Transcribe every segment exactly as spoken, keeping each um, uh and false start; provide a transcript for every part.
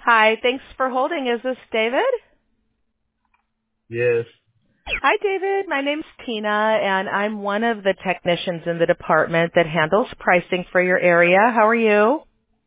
Hi, thanks for holding. Is this David? Yes. Hi, David. My name's Tina, and I'm one of the technicians in the department that handles pricing for your area. How are you?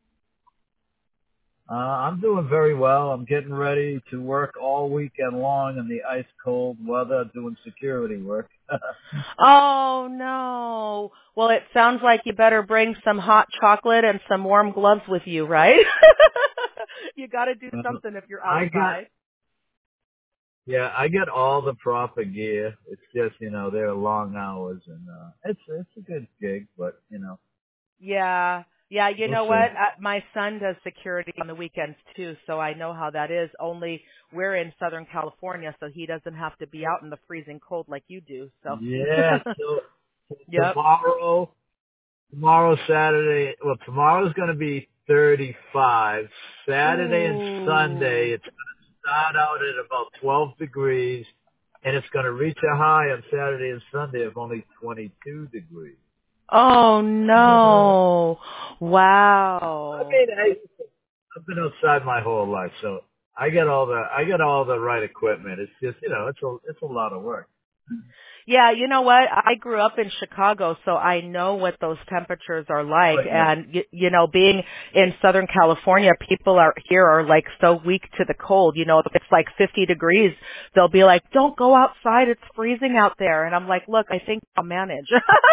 Uh, I'm doing very well. I'm getting ready to work all weekend long in the ice cold weather doing security work. Oh, no. Well, it sounds like you better bring some hot chocolate and some warm gloves with you, right? You got to do Uh, something if you're I got, outside. yeah, I get all the proper gear. It's just, you know, they're long hours and, uh, it's, it's a good gig, but, you know, Yeah. Yeah, you we'll know see. what? Uh, my son does security on the weekends too, so I know how that is. Only we're in Southern California, so he doesn't have to be out in the freezing cold like you do. So Yeah, so, so Yep. tomorrow, tomorrow, Saturday, well, tomorrow's going to be thirty-five. Saturday and Sunday, Ooh. it's start out at about twelve degrees, and it's going to reach a high on Saturday and Sunday of only twenty-two degrees. Oh Uh, no. I Wow. mean, I, I've been outside my whole life, so I get all the I get all the right equipment. It's just, you know, it's a it's a lot of work. Yeah, you know what? I grew up in Chicago, so I know what those temperatures are like. But yeah, And you, you know, being in Southern California, people are here are like so weak to the cold. You know, if it's like fifty degrees, they'll be like, "Don't go outside; it's freezing out there." And I'm like, "Look, I think I'll manage."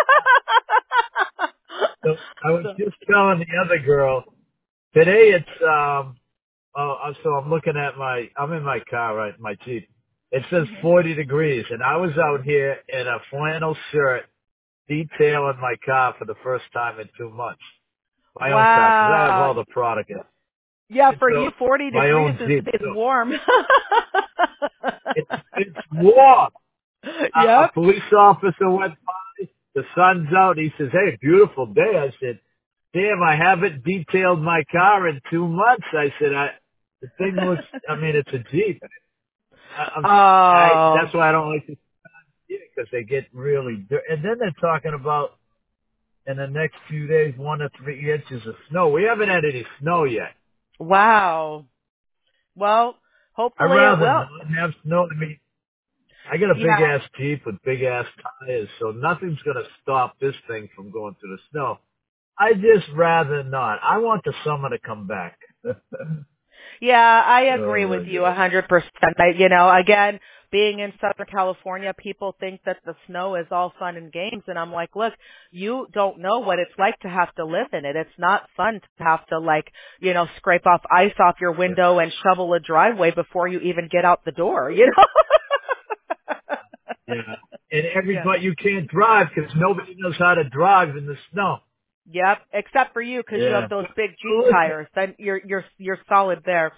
so I was So, just telling the other girl today. It's um. Oh, uh, so I'm looking at my. I'm in my car, right? My Jeep. It says mhm. forty degrees, and I was out here in a flannel shirt detailing my car for the first time in two months. My own car, because I have Wow. all the product. in. Yeah, And for so you, forty my degrees own is Jeep. is So warm. it's it's warm. A, a Yep. police officer went by. The sun's out. He says, "Hey, beautiful day." I said, "Damn, I haven't detailed my car in two months." I said, "I the thing looks. I mean, it's a Jeep. I, I'm. I Oh. that's why I don't like to see it because they get really dirty. And then they're talking about in the next few days one to three inches of snow. We haven't had any snow yet. Wow. Well, I'd hopefully it rather will. not have snow. I mean, I got a big Yeah. ass Jeep with big ass tires, so nothing's gonna stop this thing from going through the snow. I just rather not. I want the summer to come back. Yeah, I agree Oh with my you a god. hundred percent. I, you know, again, being in Southern California, people think that the snow is all fun and games, and I'm like, look, you don't know what it's like to have to live in it. It's not fun to have to like, you know, scrape off ice off your Yeah. window and shovel a driveway before you even get out the door. You know. Yeah. And Yeah. everybody, you can't drive because nobody knows how to drive in the snow. Yep, except for you because you Yeah. have those big So Jeep listen. tires. Then you're you're you're solid there.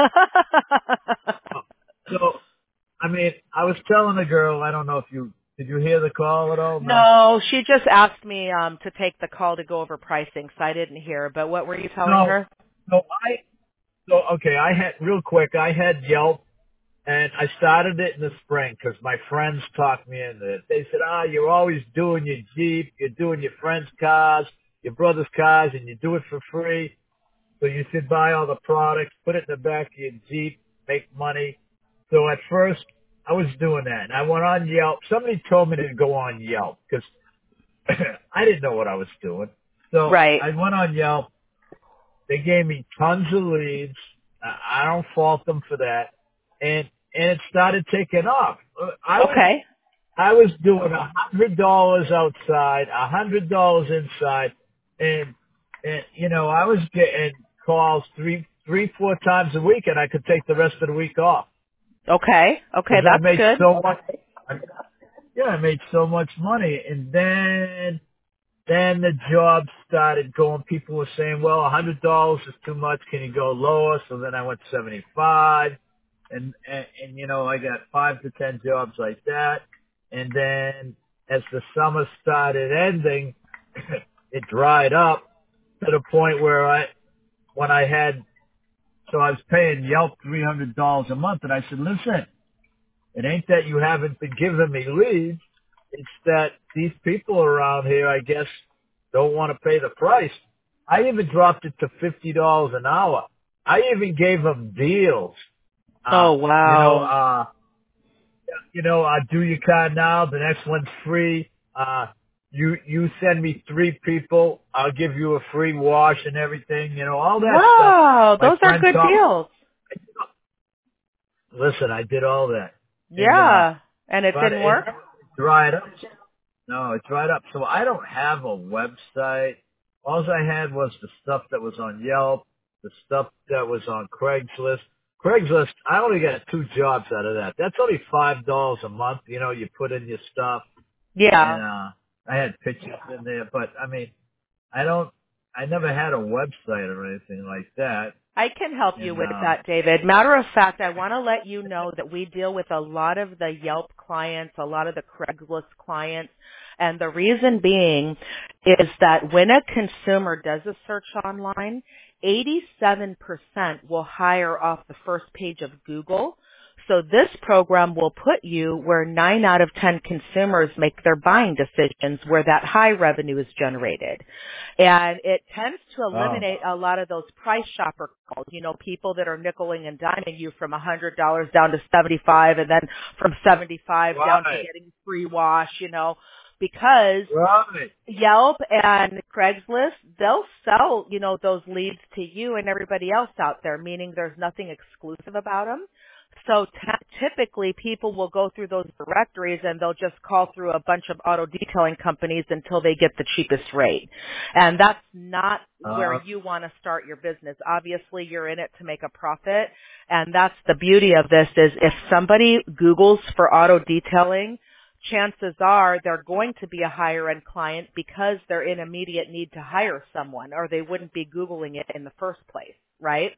So, I mean, I was telling the girl, I don't know if you, did you hear the call at all? No. No, she just asked me um to take the call to go over pricing, so I didn't hear. But what were you telling No. her? So I, so okay, I had, real quick, I had Yelp. And I started it in the spring because my friends talked me into it. They said, ah, you're always doing your Jeep, you're doing your friends' cars, your brother's cars, and you do it for free. So you should buy all the products, put it in the back of your Jeep, make money. So at first, I was doing that. And I went on Yelp. Somebody told me to go on Yelp because I didn't know what I was doing. So Right. I went on Yelp. They gave me tons of leads. I I don't fault them for that. And, and it started taking off. Uh, I was, Okay. I was doing a hundred dollars outside, a hundred dollars inside. And, and, you know, I was getting calls three, three, four times a week and I could take the rest of the week off Okay. Okay, because I that's made good. so much, I, yeah, I made so much money. And then then the job started going. People were saying, well, a hundred dollars is too much. Can you go lower? So then I went seventy-five and, and, and, you know, I got five to ten jobs like that. And then as the summer started ending, it dried up to the point where I, when I had, so I was paying Yelp three hundred dollars a month. And I said, listen, it ain't that you haven't been giving me leads. It's that these people around here, I guess, don't want to pay the price. I even dropped it to fifty dollars an hour. I even gave them deals. Uh, Oh, you know, wow. uh, you know, uh, do your card now. The next one's free. Uh, you, you send me three people. I'll give you a free wash and everything. You know, all that stuff. Wow, My those are friend good told deals. listen, I did all that. And, uh, Yeah. And it but didn't it work? dried up. No, it's right up. So I don't have a website. All I had was the stuff that was on Yelp, the stuff that was on Craigslist. Craigslist, I only got two jobs out of that. That's only five dollars a month. You know, you put in your stuff, Yeah. and uh I had pictures in there. But I mean, I don't. I never had a website or anything like that. I can help you And with um, that, David. Matter of fact, I want to let you know that we deal with a lot of the Yelp clients, a lot of the Craigslist clients, and the reason being is that when a consumer does a search online, eighty-seven percent will hire off the first page of Google. So this program will put you where nine out of ten consumers make their buying decisions where that high revenue is generated. And it tends to oh, eliminate a lot of those price shopper calls, you know, people that are nickeling and diming you from one hundred dollars down to seventy-five and then from seventy-five down to right, getting free wash, you know, because right. Yelp and Craigslist, they'll sell, you know, those leads to you and everybody else out there, meaning there's nothing exclusive about them. So t- typically people will go through those directories and they'll just call through a bunch of auto detailing companies until they get the cheapest rate. And that's not where Uh, you want to start your business. Obviously you're in it to make a profit. And that's the beauty of this is if somebody Googles for auto detailing, chances are they're going to be a higher end client because they're in immediate need to hire someone or they wouldn't be Googling it in the first place, right?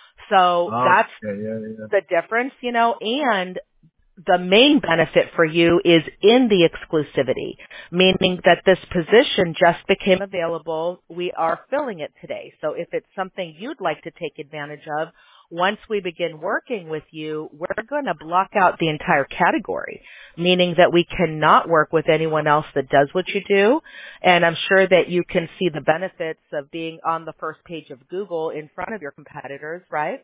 So oh, that's yeah, yeah, yeah. the difference, you know, and the main benefit for you is in the exclusivity, meaning that this position just became available. We are filling it today. So if it's something you'd like to take advantage of, once we begin working with you, we're going to block out the entire category, meaning that we cannot work with anyone else that does what you do. And I'm sure that you can see the benefits of being on the first page of Google in front of your competitors, right?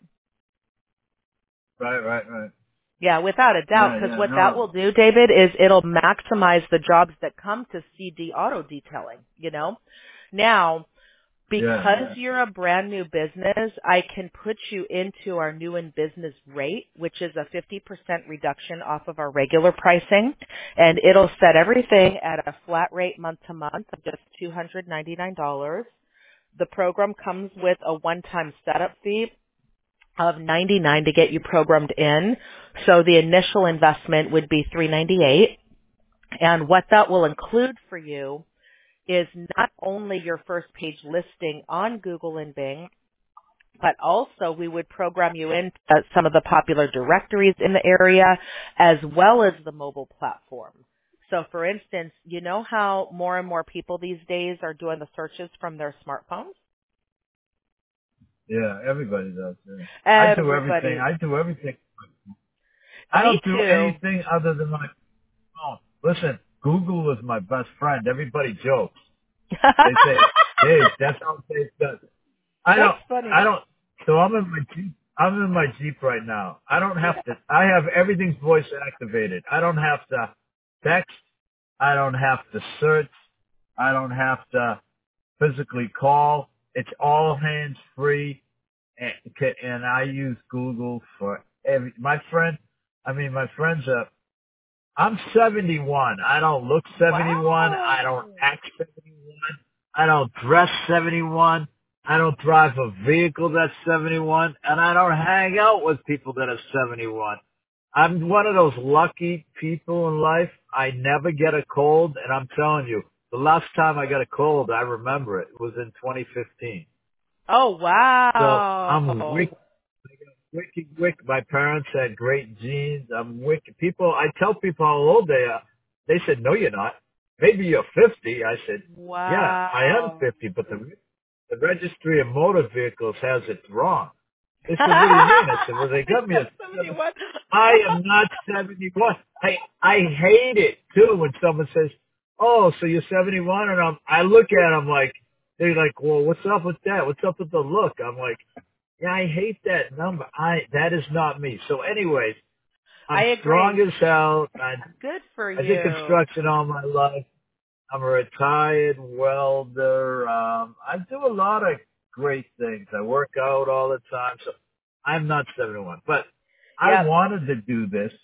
Right, right, right. Yeah, without a doubt, Yeah, because yeah, what that no. will do, David, is it'll maximize the jobs that come to C D Auto Detailing, you know? Now, Yeah, because yeah. you're a brand new business, I can put you into our new in business rate, which is a fifty percent reduction off of our regular pricing, and it'll set everything at a flat rate month to month of just two hundred ninety-nine dollars. The program comes with a one-time setup fee of ninety-nine to get you programmed in. So the initial investment would be three ninety-eight. And what that will include for you is not only your first page listing on Google and Bing, but also we would program you into some of the popular directories in the area as well as the mobile platform. So for instance, you know how more and more people these days are doing the searches from their smartphones? Yeah, everybody does. Yeah. I do everything. Everybody. I do everything. I Me don't do too. anything other than my phone. Listen, Google is my best friend. Everybody jokes. They say, "Dave, that's how Dave does it." I That's don't. I funny. don't. So I'm in my Jeep. I'm in my Jeep right now. I don't Yeah. have to. I have everything's voice activated. I don't have to text. I don't have to search. I don't have to physically call. It's all hands free. and, and I use Google for every, my friend, I mean, my friends are, I'm seventy-one. I don't look seventy-one. I don't Wow. act seventy-one. I don't dress seventy-one. I don't drive a vehicle that's seventy-one. And I don't hang out with people that are seventy-one. I'm one of those lucky people in life. I never get a cold. And I'm telling you, the last time I got a cold, I remember it. It was in twenty fifteen. Oh, So I'm wow. wicked, wicked, wicked. My parents had great genes. I'm wicked. People, I tell people how old they are. They said, no, you're not. Maybe you're fifty. I said, yeah, I am Wow. fifty, but the, the registry of motor vehicles has it wrong. They said, what do you mean? I said, well, they They got me said a seven. seventy-one. I am not seventy-one. I, I hate it too when someone says, oh, so you're seventy-one? And I'm, I look at them like, they're like, well, what's up with that? What's up with the look? I'm like, Yeah, I hate that number. I that is not me. So, anyways, I I'm agree. strong as hell. I Good for I did you. construction all my life. I'm a retired welder. Um, I do a lot of great things. I work out all the time. So I'm not seventy-one, but I Yep. wanted to do this.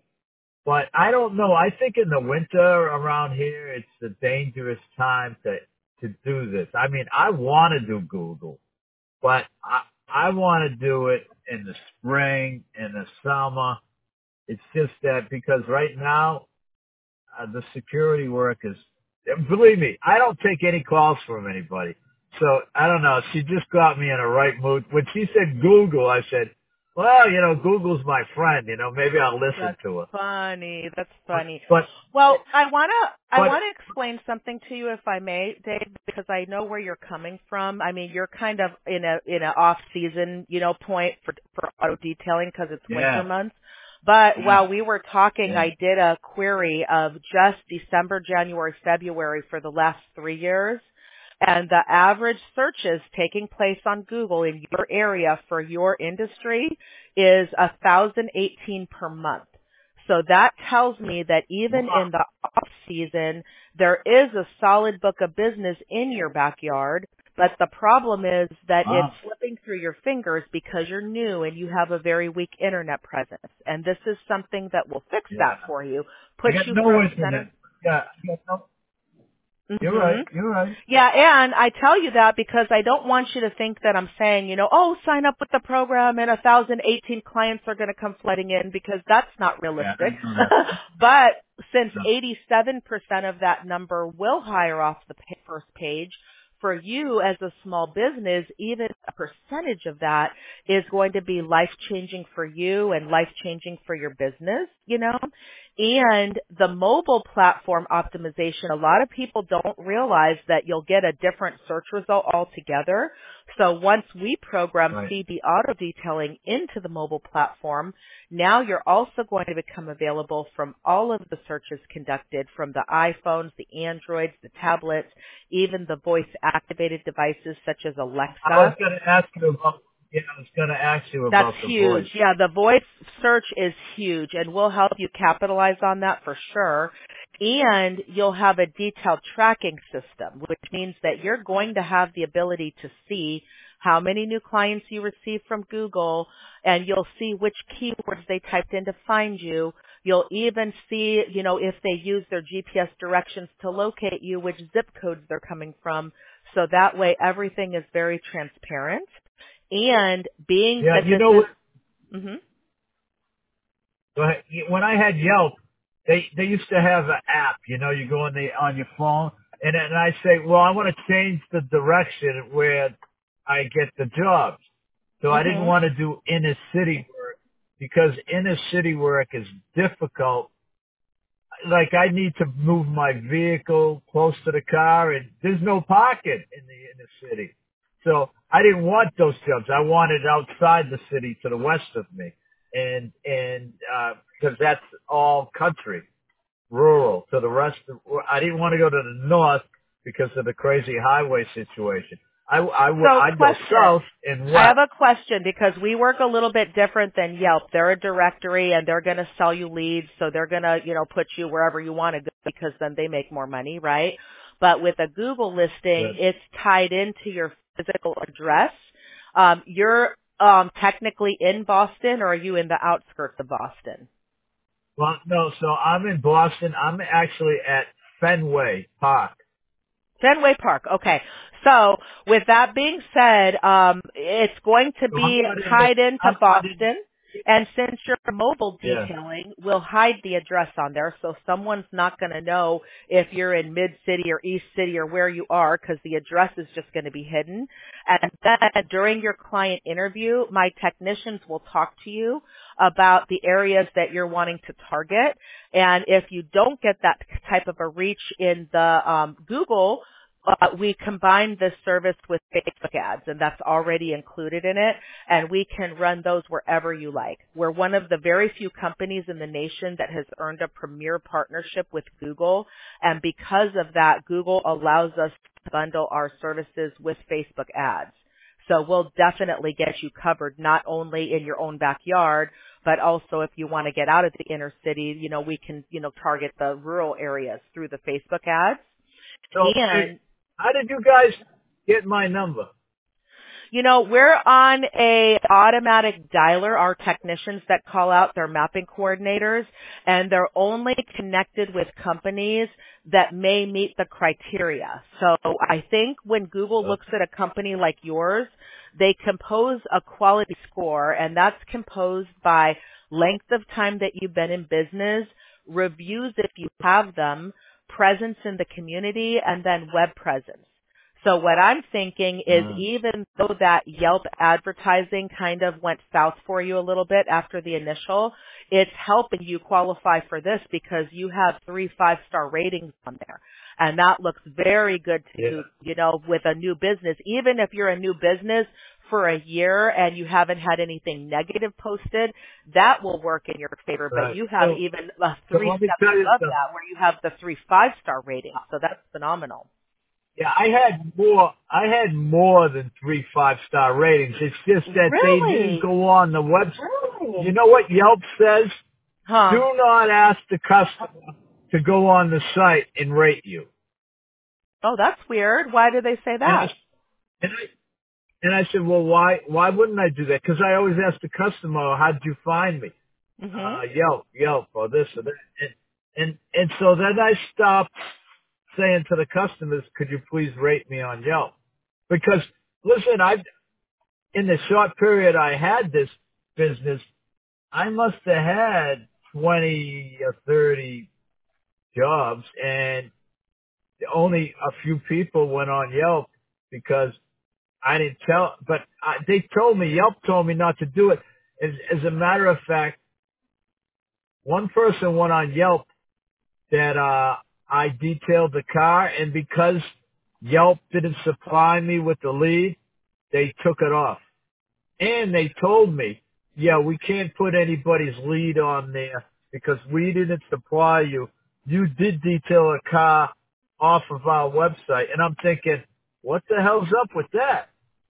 But I don't know. I think in the winter around here, it's a dangerous time to to do this. I mean, I want to do Google, but I I want to do it in the spring, in the summer. It's just that because right now uh, the security work is. Believe me, I don't take any calls from anybody. So I don't know. She just got me in a right mood. When she said Google, I said, "Well, you know, Google's my friend. You know, maybe I'll listen That's to her." funny. That's funny. But Well, I want to I but want to explain something to you if I may, Dave, because I know where you're coming from. I mean, you're kind of in a in a off season, you know, point for for auto detailing because it's winter yeah, months. But yeah, while we were talking, yeah. I did a query of just December, January, February for the last three years. And the average searches taking place on Google in your area for your industry is one thousand eighteen per month. So that tells me that even Wow. in the off season, there is a solid book of business in your backyard. But the problem is that it's Wow. slipping through your fingers because you're new and you have a very weak internet presence. And this is something that will fix Yeah. that for you, I put got you no front and center. internet. Yeah. I got no, you're hmm right. You're right. Yeah, and I tell you that because I don't want you to think that I'm saying, you know, oh, sign up with the program and one thousand eighteen clients are going to come flooding in because that's not Yeah, I realistic. know that. But since No. eighty-seven percent of that number will hire off the pa- first page, for you as a small business, even a percentage of that is going to be life-changing for you and life-changing for your business, you know? And the mobile platform optimization, a lot of people don't realize that you'll get a different search result altogether. So once we program Right. C B Auto Detailing into the mobile platform, now you're also going to become available from all of the searches conducted from the iPhones, the Androids, the tablets, even the voice activated devices such as I was Alexa. going to ask you about. Yeah, I was going to ask you That's about the huge. voice. Yeah, the voice search is huge and we'll help you capitalize on that for sure. And you'll have a detailed tracking system, which means that you're going to have the ability to see how many new clients you receive from Google, and you'll see which keywords they typed in to find you. You'll even see, you know, if they use their G P S directions to locate you, which zip codes they're coming from. So that way everything is very transparent. And being Yeah, that you this know is, what? mhm, Go ahead. When I had Yelp, they they used to have an app. You know, you go on the on your phone, and and I say, well, I want to change the direction where I get the jobs. So I didn't mhm. want to do inner city work because inner city work is difficult. Like I need to move my vehicle close to the car, and there's no parking in the inner city. So I didn't want those jobs. I wanted outside the city to the west of me, and and uh, because that's all country, rural. To the rest of, I didn't want to go to the north because of the crazy highway situation. I I would So I'd go question. south and I have west. a question because we work a little bit different than Yelp. They're a directory and they're going to sell you leads. So they're going to, you know, put you wherever you want to go because then they make more money, right? But with a Google listing, Good. it's tied into your physical address. Um, you're um, technically in Boston or are you in the outskirts of Boston? Well, no. So I'm in Boston. I'm actually at Fenway Park. Fenway Park. Okay. So with that being said, um, it's going to So I'm be not in the, tied into I'm not in, Boston. And since you're mobile yeah, detailing, we'll hide the address on there so someone's not going to know if you're in Mid City or East City or where you are because the address is just going to be hidden. And then during your client interview, my technicians will talk to you about the areas that you're wanting to target. And if you don't get that type of a reach in the um, Google, uh, we combine this service with Facebook ads, and that's already included in it, and we can run those wherever you like. We're one of the very few companies in the nation that has earned a premier partnership with Google, and because of that, Google allows us to bundle our services with Facebook ads. So we'll definitely get you covered not only in your own backyard, but also if you want to get out of the inner city, you know, we can, you know, target the rural areas through the Facebook ads. So, hey, And, how did you guys get my number? you know, we're on a automatic dialer, our technicians that call out their mapping coordinators, and they're only connected with companies that may meet the criteria. So I think when Google looks at a company like yours, they compose a quality score, and that's composed by length of time that you've been in business, reviews if you have them, presence in the community, and then web presence. So what I'm thinking is Mm. even though that Yelp advertising kind of went south for you a little bit after the initial, it's helping you qualify for this because you have three five-star ratings on there. And that looks very good to Yeah. you, you know, with a new business. Even if you're a new business for a year and you haven't had anything negative posted, that will work in your favor. Right. But you have So, even uh, so three let me steps tell you above something. that where you have the three five-star ratings. So that's phenomenal. Yeah, I had more. I had more than three five star ratings. It's just that they didn't Really? go on the website. You know what Yelp says? Huh. Do not ask the customer to go on the site and rate you. Oh, that's weird. Why do they say And I that? and I and I said, well, why why wouldn't I do that? Because I always ask the customer, oh, how'd you find me? Mhm. Uh, Yelp, Yelp, or this or that. And and and so then I stopped saying to the customers, could you please rate me on Yelp? Because listen, I in the short period I had this business, I must have had twenty or thirty jobs, and only a few people went on Yelp because I didn't tell. But I, they told me, Yelp told me not to do it. As, as a matter of fact, one person went on Yelp that uh, I detailed the car, and because Yelp didn't supply me with the lead, they took it off. And they told me, yeah, we can't put anybody's lead on there because we didn't supply you. You did detail a car off of our website. And I'm thinking, what the hell's up with that?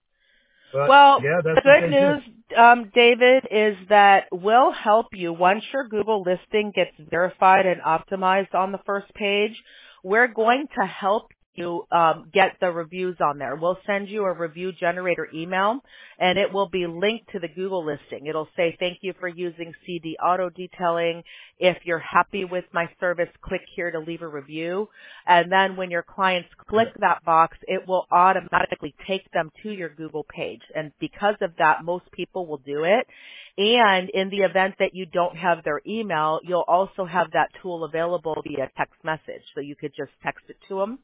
But Well, yeah, the that's what good they did. news, um, David, is that we'll help you once your Google listing gets verified and optimized on the first page. We're going to help you um, get the reviews on there. We'll send you a review generator email, and it will be linked to the Google listing. It'll say, thank you for using C D Auto Detailing. If you're happy with my service, click here to leave a review. And then when your clients click that box, it will automatically take them to your Google page. And because of that, most people will do it. And in the event that you don't have their email, you'll also have that tool available via text message. So you could just text it to them.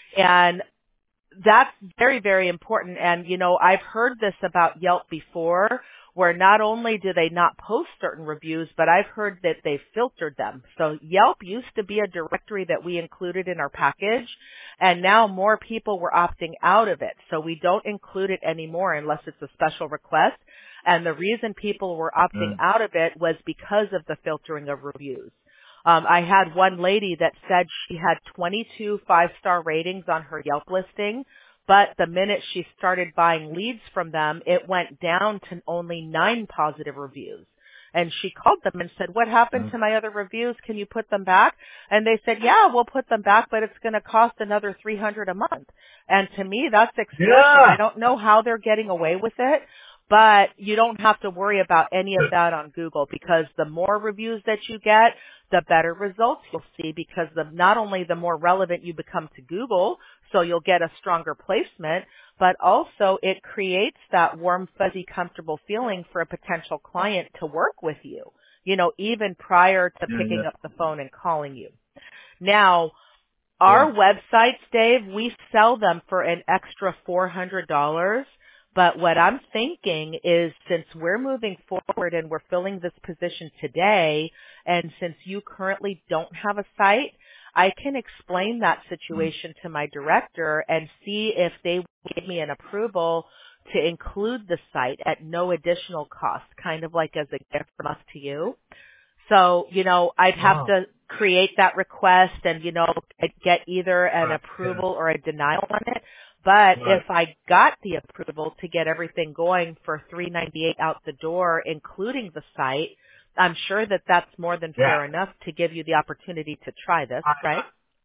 And that's very, very important. And, you know, I've heard this about Yelp before, where not only do they not post certain reviews, but I've heard that they've filtered them. So Yelp used to be a directory that we included in our package, and now more people were opting out of it. So we don't include it anymore unless it's a special request. And the reason people were opting Mm. out of it was because of the filtering of reviews. Um, I had one lady that said she had twenty-two five-star ratings on her Yelp listing, but the minute she started buying leads from them, it went down to only nine positive reviews. And she called them and said, what happened Mm. to my other reviews? Can you put them back? And they said, yeah, we'll put them back, but it's going to cost another three hundred dollars a month. And to me, that's extortion. I Yeah. don't know how they're getting away with it. But you don't have to worry about any of that on Google because the more reviews that you get, the better results you'll see because the, not only the more relevant you become to Google, so you'll get a stronger placement, but also it creates that warm, fuzzy, comfortable feeling for a potential client to work with you, you know, even prior to Yeah, picking yeah, up the phone and calling you. Now, yeah. our websites, Dave, we sell them for an extra four hundred dollars. But what I'm thinking is since we're moving forward and we're filling this position today, and since you currently don't have a site, I can explain that Mm. situation to my director and see if they give me an approval to include the site at no additional cost, kind of like as a gift from us to you. So, you know, I'd have Wow. to create that request and, you know, I'd get either an Right. Yeah. approval or a denial on it. But Right. if I got the approval to get everything going for three ninety-eight out the door, including the site, I'm sure that that's more than Yeah. fair enough to give you the opportunity to try this, I, right?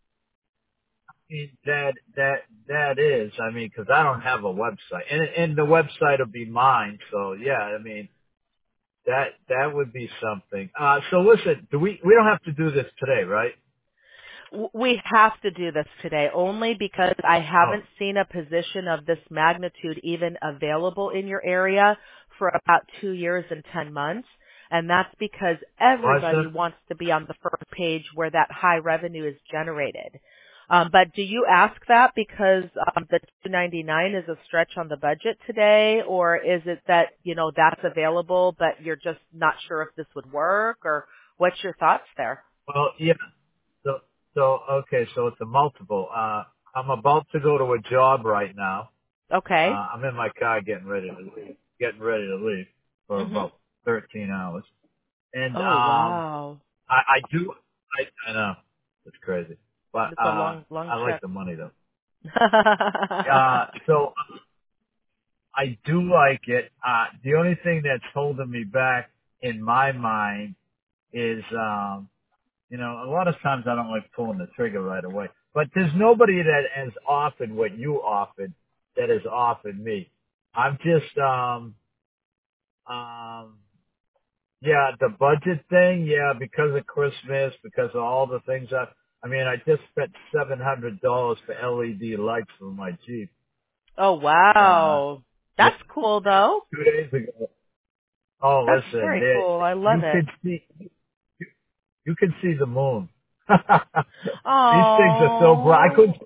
mean, that that that is. I mean, because I don't have a website, and and the website will be mine. So yeah, I mean that that would be something. Uh, so listen, do we we don't have to do this today, right? W- We have to do this today only because I Oh, haven't seen a position of this magnitude even available in your area for about two years and ten months. And that's because was everybody it? wants to be on the first page where that high revenue is generated. Um, but do you ask that because um, the two ninety-nine is a stretch on the budget today, or is it that you know that's available, but you're just not sure if this would work, or what's your thoughts there? Well, yeah. So so okay, so it's a multiple. Uh, I'm about to go to a job right now. Okay. Uh, I'm in my car getting ready to leave, getting ready to leave for Mhm. about thirteen hours, and Oh um, wow, I, I do. I, I know it's crazy, but it's a uh, long, long I like trip. the money though. Uh, so I do like it. Uh, the only thing that's holding me back in my mind is, um, you know, a lot of times I don't like pulling the trigger right away. But there's nobody that has offered what you offered that has offered me. I'm just, um, um, yeah, the budget thing, yeah, because of Christmas, because of all the things I, I mean, I just spent seven hundred dollars for L E D lights for my Jeep. Oh Uh, wow, yeah, that's cool though. two days ago. Oh, That's listen, very there, cool. I love you it. could see, you, you can see the moon. These things are so bright. I couldn't. Oh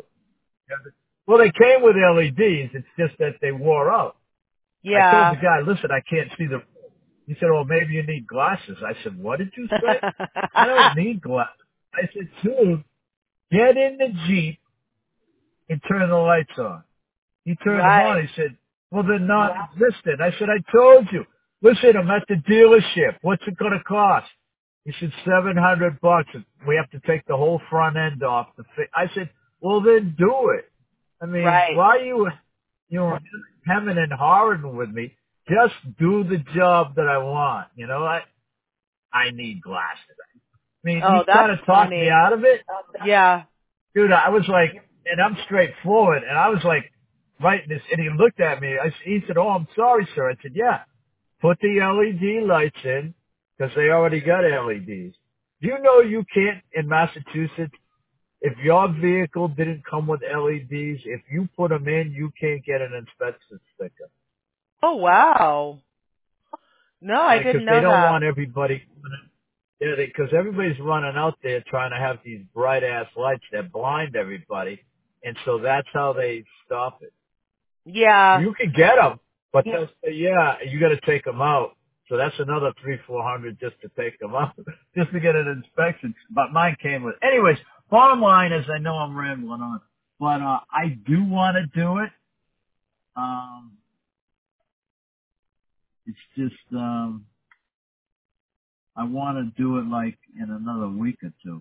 Well, they came with L E Ds. It's just that they wore out. I told the yeah. guy, listen, I can't see the. He said, oh, maybe you need glasses. I said, what did you say? I don't need glasses. I said, dude, get in the Jeep and turn the lights on. He turned them on. Right, He said, well, they're non-existent. I said, I told you. Listen, I'm at the dealership. What's it going to cost? He said, seven hundred bucks. We have to take the whole front end off. The fi-. I said, well, then do it. I mean, right. why are you, you know, hemming and hawing with me? Just do the job that I want. You know, I, I need glasses. I mean, he Oh, that's kind of talked me funny. out of it. Yeah. Dude, I was like, and I'm straightforward, and I was like, writing this, and he looked at me. I, s- he said, oh, I'm sorry, sir. I said, yeah, put the L E D lights in, because they already got L E Ds. Do you know you can't, in Massachusetts, if your vehicle didn't come with L E Ds, if you put them in, you can't get an inspection sticker. Oh wow. No, I Because didn't they know don't that. want everybody, yeah, because everybody's running out there trying to have these bright ass lights that blind everybody, and so that's how they stop it. Yeah. You can get them, but they'll say, yeah, you got to take them out. So that's another three, four hundred just to take them out, just to get an inspection. But mine came with. Anyways, bottom line is, I know I'm rambling on, but uh, I do want to do it. Um, it's just um, I want to do it like in another week or two.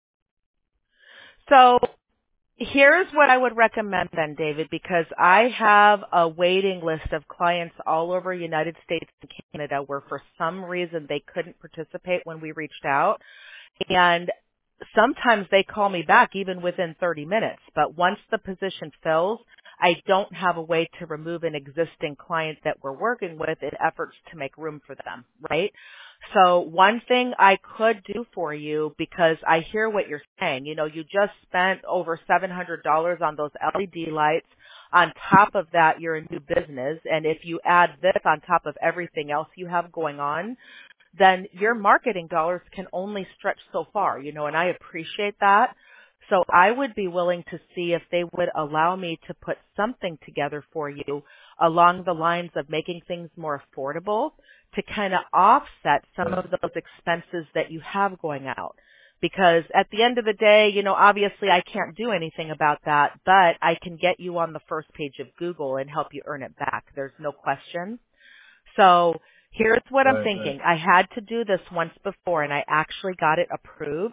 So here's what I would recommend then, David, because I have a waiting list of clients all over United States and Canada where for some reason they couldn't participate when we reached out. And sometimes they call me back even within thirty minutes. But once the position fills, I don't have a way to remove an existing client that we're working with in efforts to make room for them, right? So one thing I could do for you, because I hear what you're saying, you know, you just spent over seven hundred dollars on those L E D lights. On top of that, you're a new business. And if you add this on top of everything else you have going on, then your marketing dollars can only stretch so far, you know, and I appreciate that. So I would be willing to see if they would allow me to put something together for you along the lines of making things more affordable to kind of offset some of those expenses that you have going out. Because at the end of the day, you know, obviously I can't do anything about that, but I can get you on the first page of Google and help you earn it back. There's no question. So here's what I'm Right, right. thinking. I had to do this once before and I actually got it approved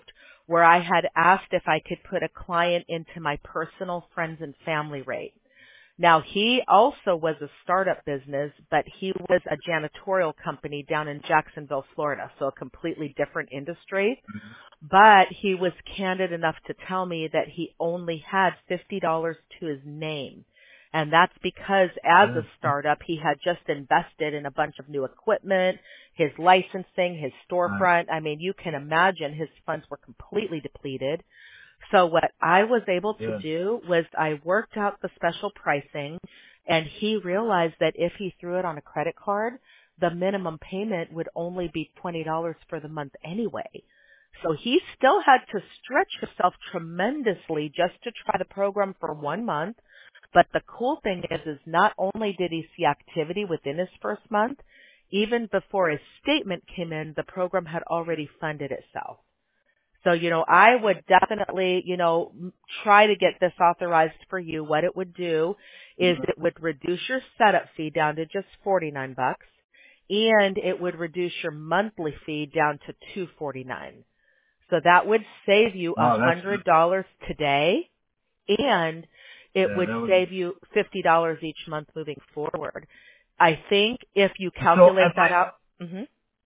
where I had asked if I could put a client into my personal friends and family rate. Now, he also was a startup business, but he was a janitorial company down in Jacksonville, Florida, so a completely different industry. But he was candid enough to tell me that he only had fifty dollars to his name. And that's because as a startup, he had just invested in a bunch of new equipment, his licensing, his storefront. I mean, you can imagine his funds were completely depleted. So what I was able to Yeah. do was I worked out the special pricing, and he realized that if he threw it on a credit card, the minimum payment would only be twenty dollars for the month anyway. So he still had to stretch himself tremendously just to try the program for one month. But the cool thing is, is not only did he see activity within his first month, even before his statement came in, the program had already funded itself. So, you know, I would definitely, you know, try to get this authorized for you. What it would do is it would reduce your setup fee down to just forty-nine bucks, and it would reduce your monthly fee down to two forty-nine. So that would save you a Oh, that's hundred dollars today, and it yeah, would that would, save you fifty dollars each month moving forward. I think if you so calculate am that I, out, hmm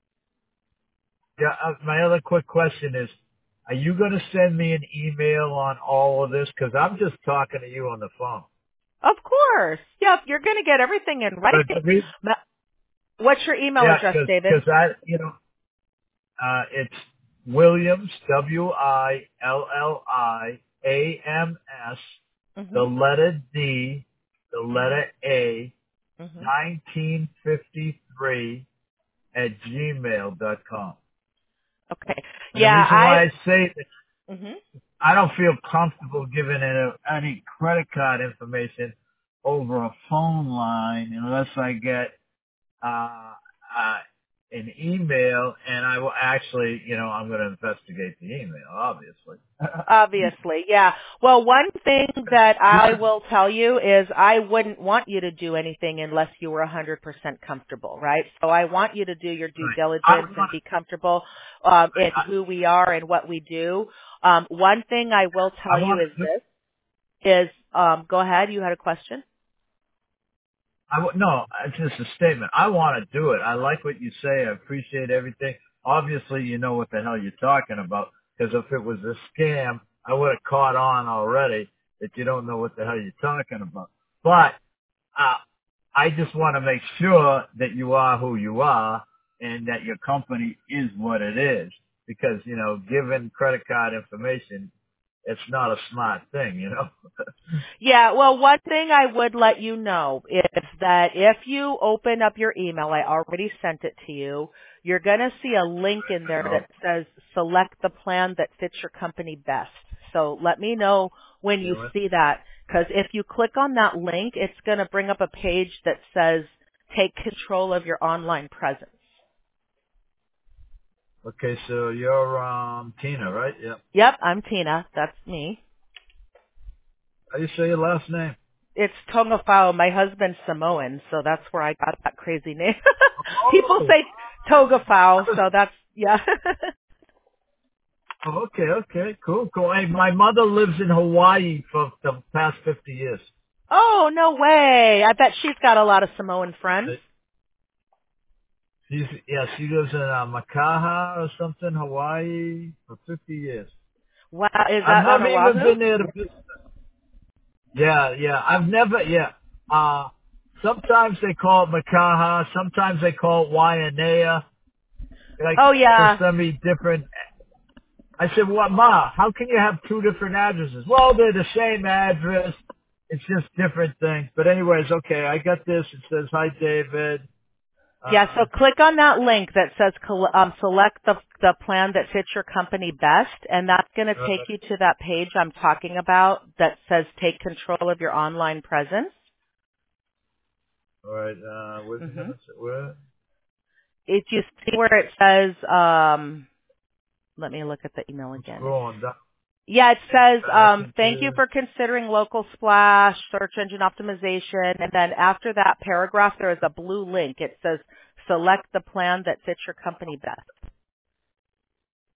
yeah, uh, my other quick question is, are you going to send me an email on all of this? Because I'm just talking to you on the phone. of course, yeah, you're going to get everything in But the writing. reason, Ma- What's your email yeah, address, because David? I, you know, uh, it's Williams, W I L L I A M S, the Mhm. letter D, the Mhm. letter A, Mhm. nineteen fifty-three at gmail dot com. Okay. And the Yeah, reason why I. I say that, Mhm. I don't feel comfortable giving it any credit card information over a phone line unless I get uh, uh, an email, and I will actually, you know, I'm going to investigate the email, obviously. Obviously, yeah. Well, one thing that I will tell you is I wouldn't want you to do anything unless you were one hundred percent comfortable, right? So I want you to do your due Right. I diligence don't and want be comfortable um, in I, who we are and what we do. Um, one thing I will I tell you want is to. this: is um, go ahead. You had a question. I w- no, it's just a statement. I want to do it. I like what you say. I appreciate everything. Obviously, you know what the hell you're talking about. Because if it was a scam, I would have caught on already that you don't know what the hell you're talking about. But uh, I just want to make sure that you are who you are and that your company is what it is. Because, you know, giving credit card information, it's not a smart thing, you know. Yeah, well, one thing I would let you know is that if you open up your email, I already sent it to you, you're going to see a link in there So, that says select the plan that fits your company best. So let me know when you do it. see that, because if you click on that link, it's going to bring up a page that says take control of your online presence. Okay, so you're um Tina, right? Yep. Yep, I'm Tina. That's me. How do you say your last name? It's Tongafao. My husband's Samoan, so that's where I got that crazy name. People Oh, say Togafao, I was, so that's, yeah. oh, okay, okay, cool, cool. Hey, my mother lives in Hawaii for the past fifty years. Oh, no way. I bet she's got a lot of Samoan friends. Uh, She's yeah, she lives in uh, Makaha or something, Hawaii, for fifty years. Wow, is I've that on never even Oahu? been there to visit. Yeah, yeah, I've never, yeah. Uh, sometimes they call it Makaha, sometimes they call it Waianea. Like, Oh, there's yeah. so many different. I said, "What, Ma? How can you have two different addresses?" Well, they're the same address. It's just different things. But anyways, okay, I got this. It says, "Hi, David." Yeah, Uh, so click on that link that says col- um, select the, the plan that fits your company best, and that's going to uh, take you to that page I'm talking about that says take control of your online presence. all right. Uh, where's it hmm gonna say? Where? If you see where it says, um, let me look at the email I'm again. scrolling down. Yeah, it says, Back um, thank you into. for considering local splash, search engine optimization, and then after that paragraph there is a blue link. It says select the plan that fits your company best.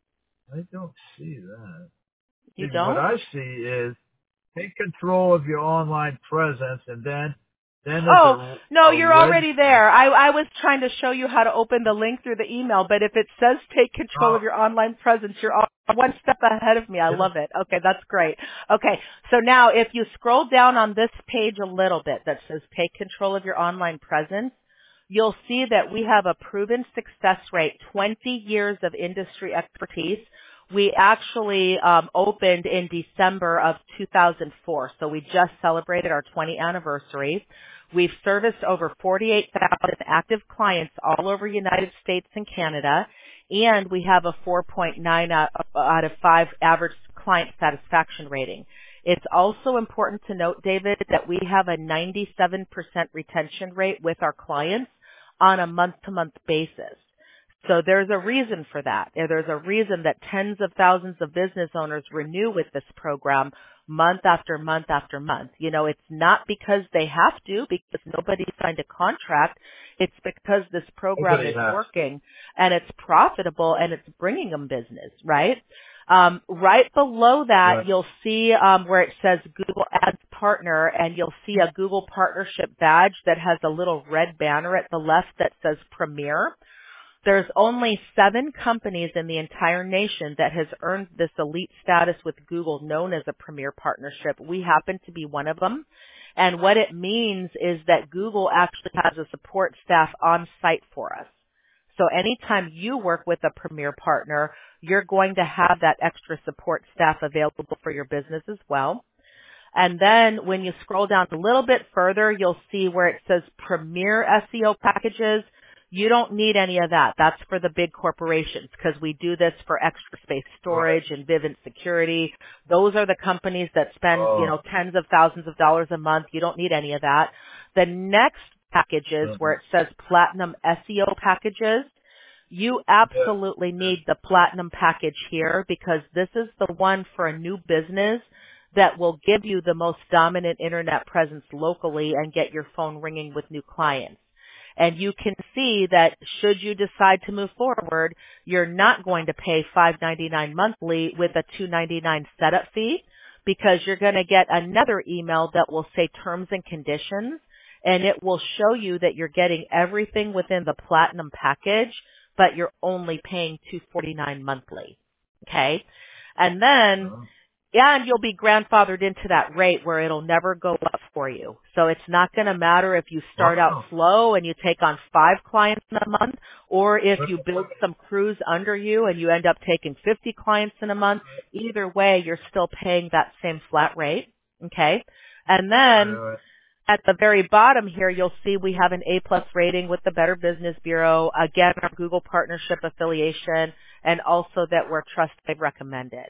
I don't see that. You See, what don't? I see is take control of your online presence, and then then there's Oh, a no, a you're red. already there. I, I was trying to show you how to open the link through the email, but if it says take control Oh, of your online presence, you're all- one step ahead of me. I yeah. love it. Okay, that's great. Okay, so now if you scroll down on this page a little bit that says take control of your online presence, you'll see that we have a proven success rate, twenty years of industry expertise. We actually um, opened in December of two thousand four, so we just celebrated our twentieth anniversary. We've serviced over forty-eight thousand active clients all over United States and Canada, and we have a four point nine out out of five average client satisfaction rating. It's also important to note, David, that we have a ninety-seven percent retention rate with our clients on a month-to-month basis. So there's a reason for that. And there's a reason that tens of thousands of business owners renew with this program month after month after month. You know, it's not because they have to, because nobody signed a contract. It's because this program Nobody is has. working and it's profitable and it's bringing them business, right? Um, right below that, Right. you'll see um, where it says Google Ads Partner, and you'll see a Google Partnership badge that has a little red banner at the left that says Premier. There's only seven companies in the entire nation that has earned this elite status with Google known as a Premier Partnership. We happen to be one of them. And what it means is that Google actually has a support staff on site for us. So anytime you work with a Premier partner, you're going to have that extra support staff available for your business as well. And then when you scroll down a little bit further, you'll see where it says Premier S E O packages. You don't need any of that. That's for the big corporations because we do this for extra space Right. storage and Vivint security. Those are the companies that spend, you Oh. know, tens of thousands of dollars a month. You don't need any of that. The next packages Uh-huh. where it says Platinum S E O packages, you Yeah. absolutely need the Platinum package here because this is the one for a new business that will give you the most dominant internet presence locally and get your phone ringing with new clients. And you can see that should you decide to move forward, you're not going to pay five ninety-nine monthly with a two ninety-nine setup fee because you're going to get another email that will say terms and conditions, and it will show you that you're getting everything within the Platinum package, but you're only paying two forty-nine monthly. Okay? And then Uh-huh. and you'll be grandfathered into that rate where it'll never go up for you. So it's not going to matter if you start out Wow. slow and you take on five clients in a month, or if you build some crews under you and you end up taking fifty clients in a month. Either way, you're still paying that same flat rate. Okay? And Right. then Right. at the very bottom here, you'll see we have an A plus rating with the Better Business Bureau. Again, our Google partnership affiliation, and also that we're trusted recommended.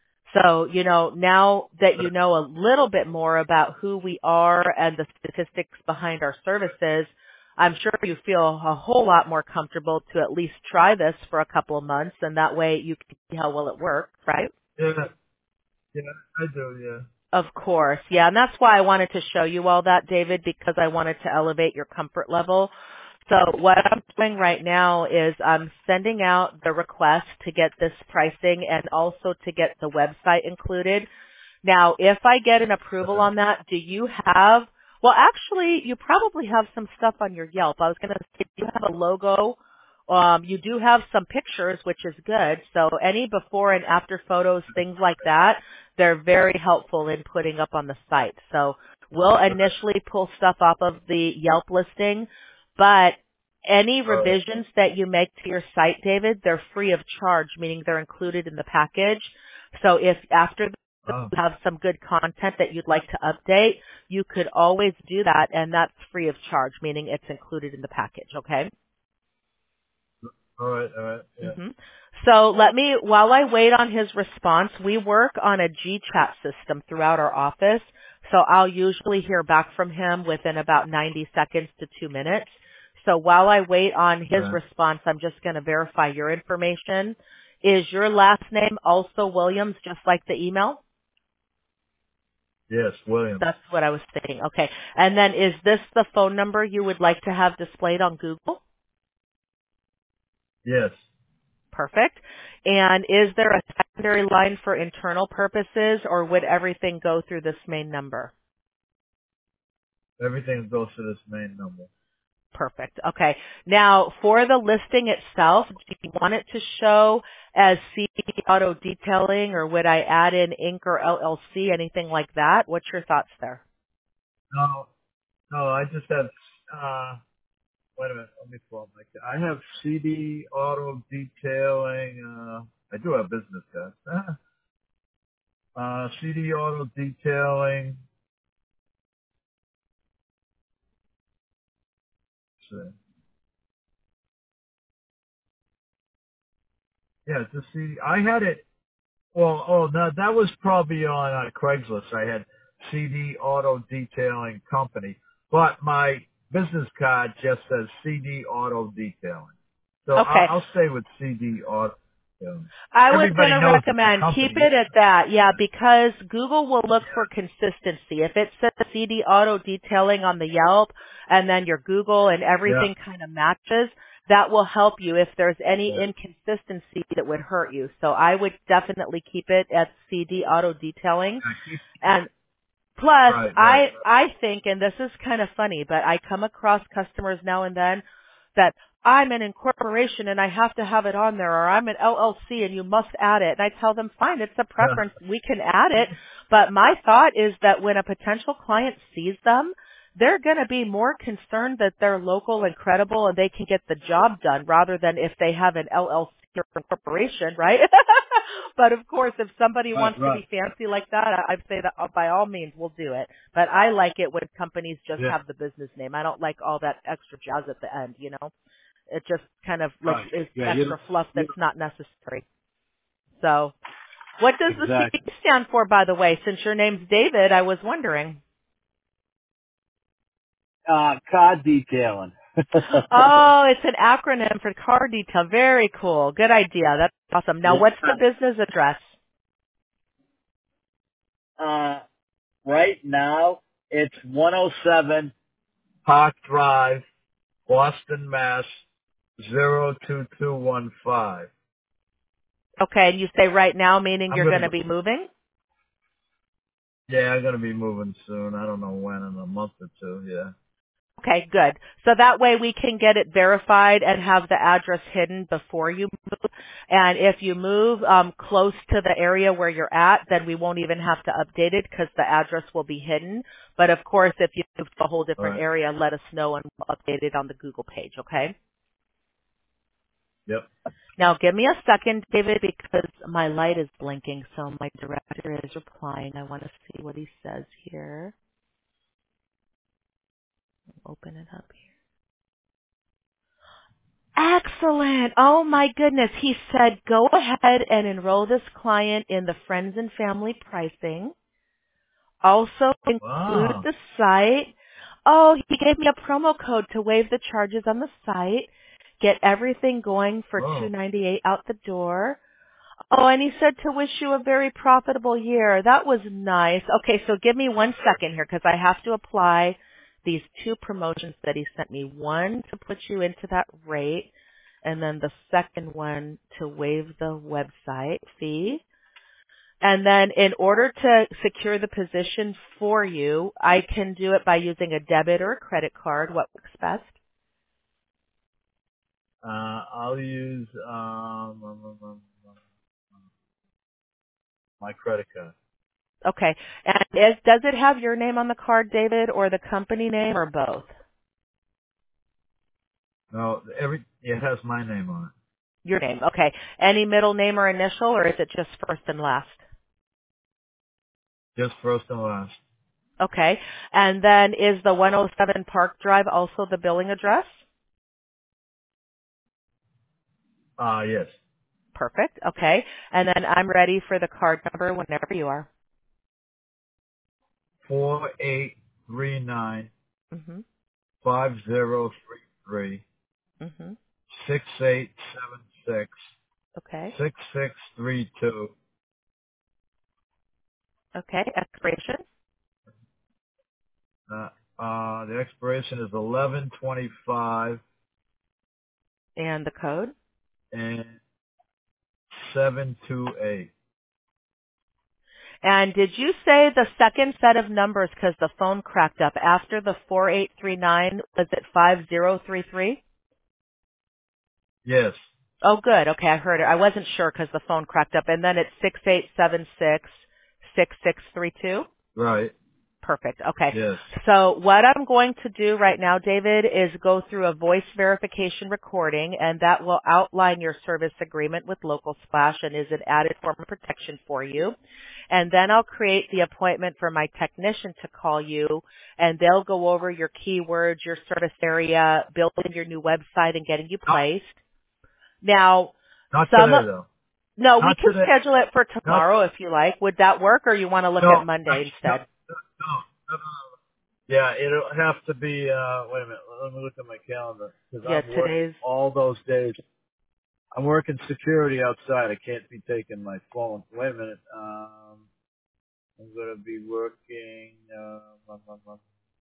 So, you know, now that you know a little bit more about who we are and the statistics behind our services, I'm sure you feel a whole lot more comfortable to at least try this for a couple of months, and that way you can see how well it works, right? Yeah. Yeah. I do. Yeah. Of course, yeah, and that's why I wanted to show you all that, David, because I wanted to elevate your comfort level. So what I'm doing right now is I'm sending out the request to get this pricing and also to get the website included. Now, if I get an approval Uh-huh. on that, do you have, well, actually, you probably have some stuff on your Yelp. I was going to say, do you have a logo? Um, you do have some pictures, which is good. So any before and after photos, things like that, they're very helpful in putting up on the site. So we'll initially pull stuff off of the Yelp listing, but any All right. revisions that you make to your site, David, they're free of charge, meaning they're included in the package. So if after you Oh. have some good content that you'd like to update, you could always do that, and that's free of charge, meaning it's included in the package, okay? All right. All right. Yeah. hmm So let me, while I wait on his response, we work on a G chat system throughout our office. So I'll usually hear back from him within about ninety seconds to two minutes. So while I wait on his Right. response, I'm just going to verify your information. Is your last name also Williams, just like the email? Yes, Williams. That's what I was thinking. Okay. And then is this the phone number you would like to have displayed on Google? Yes. Perfect. And is there a secondary line for internal purposes, or would everything go through this main number? Everything goes to this main number. Perfect. Okay. Now, for the listing itself, do you want it to show as C D Auto Detailing, or would I add in Incorporated or L L C, anything like that? What's your thoughts there? No, no, I just have, uh, wait a minute, let me pull up my, I have C D Auto Detailing, uh, I do have business cards. Uh, C D Auto Detailing, let's see. Yeah, it's a C D, I had it, well, oh, no, that was probably on uh, Craigslist. I had C D Auto Detailing Company, but my business card just says C D Auto Detailing. So I'll, Okay. I'll stay with C D Auto Detailing. I was going Everybody to knows it's a recommend keep company. it at that, yeah, because Google will look for consistency. If it says C D Auto Detailing on the Yelp, and then your Google and Yeah, everything kind of matches, that will help you if there's any yeah. inconsistency that would hurt you. So I would definitely keep it at C D Auto Detailing. And plus, Right, right. I I think, and this is kind of funny, but I come across customers now and then that I'm an incorporation and I have to have it on there, or I'm an L L C and you must add it. And I tell them, fine, it's a Yeah, preference, we can add it. But my thought is that when a potential client sees them, they're going to be more concerned that they're local and credible and they can get the job done, rather than if they have an L L C or incorporation, right? But of course, if somebody right, wants to right. be fancy like that, I- I'd say that uh, by all means we'll do it. But I like it when companies just Yeah, have the business name. I don't like all that extra jazz at the end, you know? It just kind of like right. is Yeah, you, extra fluff you that's not necessary. So, what does the C exactly. stand for, by the way? Since your name's David, I was wondering. Uh, car detailing. Oh, it's an acronym for car detail. Very cool. Good idea. That's awesome. Now, Yeah. what's the business address? Uh, right now it's one oh seven Park Drive, Boston, Mass. Zero two two one five. Okay, and you say right now, meaning I'm you're gonna going to go. be moving? Yeah, I'm gonna be moving soon. I don't know when, in a month or two. Yeah. Okay, good. So that way we can get it verified and have the address hidden before you move. And if you move um, close to the area where you're at, then we won't even have to update it because the address will be hidden. But of course, if you move to a whole All different right. area, let us know and we'll update it on the Google page, okay? Yep. Now give me a second, David, because my light is blinking, so my director is replying. I want to see what he says here. Open it up here. Excellent. Oh my goodness. He said, go ahead and enroll this client in the friends and family pricing. Also include Wow. the site. Oh, he gave me a promo code to waive the charges on the site. Get everything going for two Whoa. ninety-eight out the door. Oh, and he said to wish you a very profitable year. That was nice. Okay, so give me one second here because I have to apply these two promotions that he sent me. One to put you into that rate, and then the second one to waive the website fee. And then in order to secure the position for you, I can do it by using a debit or a credit card. What works best? Uh, I'll use um um, um, um, my credit card. Okay. And is, does it have your name on the card, David, or the company name, or both? No, every it has my name on Your name. Okay. Any middle name or initial, or is it just first and last? it. Just first and last. Okay. And then is the one oh seven Park Drive also the billing address? Ah, uh, yes. Perfect. Okay. And then I'm ready for the card number whenever you are. Four eight three nine Mhm. five zero three three Mhm. six eight seven six Okay. six six three two. Okay. Expiration Uh, uh, the expiration is eleven twenty five and the code. and seven two eight. And did you say the second set of numbers, because the phone cracked up, after the four eight three nine, was it five zero three three? Yes. Oh, good. Okay, I heard it. I wasn't sure because the phone cracked up. And then it's six eight seven six, six six three two? Right. Perfect. Okay. Yes. So what I'm going to do right now, David, is go through a voice verification recording, and that will outline your service agreement with Local Splash and is an added form of protection for you. And then I'll create the appointment for my technician to call you, and they'll go over your keywords, your service area, building your new website, and getting you placed. Now, Not some today, though. no, we Not can today. schedule it for Not, tomorrow if you like. Would that work, or you want to look no, at Monday no, instead? no, no, no. Yeah, it'll have to be, uh, wait a minute, let me look at my calendar, because Yeah, I'm working today's all those days. I'm working security outside. I can't be taking my phone. Wait a minute, um, I'm going to be working, uh, um, um, um,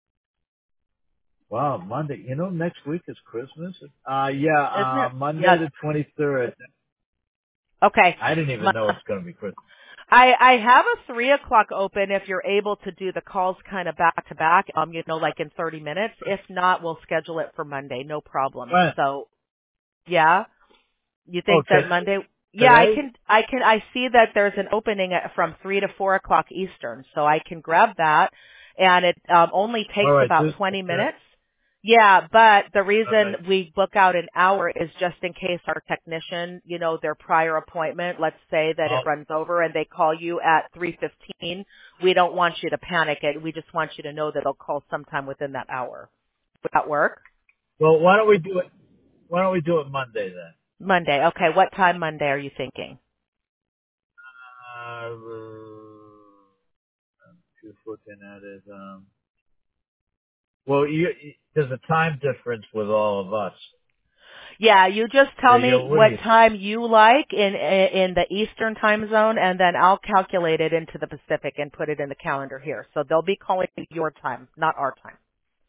wow, Monday. You know, next week is Christmas. Uh, yeah, isn't uh, it? Monday Yes. the twenty-third. Okay. I didn't even My, know it's going to be Christmas. I, I have a three o'clock open if you're able to do the calls kind of back to back, um, you know, like in thirty minutes. If not, we'll schedule it for Monday. No problem. When? So, yeah, you Oh, think that today? Monday? Yeah, I Today? can, I can, I see that there's an opening at, from three to four o'clock Eastern, so I can grab that, and it um, only All takes right, about this, twenty uh, minutes. Yeah, but the all reason right. we book out an hour is just in case our technician, you know, their prior appointment, let's say that Oh, it runs over and they call you at three fifteen. We don't want you to panic it. We just want you to know that they'll call sometime within that hour. Would that work? well, why don't we do it? Why don't we do it Monday then? Monday. Okay, what time Monday are you thinking? Uh, just looking at it. Um, well, you, you, there's a time difference with all of us. Yeah, you just Yeah, tell you, me what do what you? time you like in in the Eastern time zone, and then I'll calculate it into the Pacific and put it in the calendar here. So they'll be calling your time, not our time.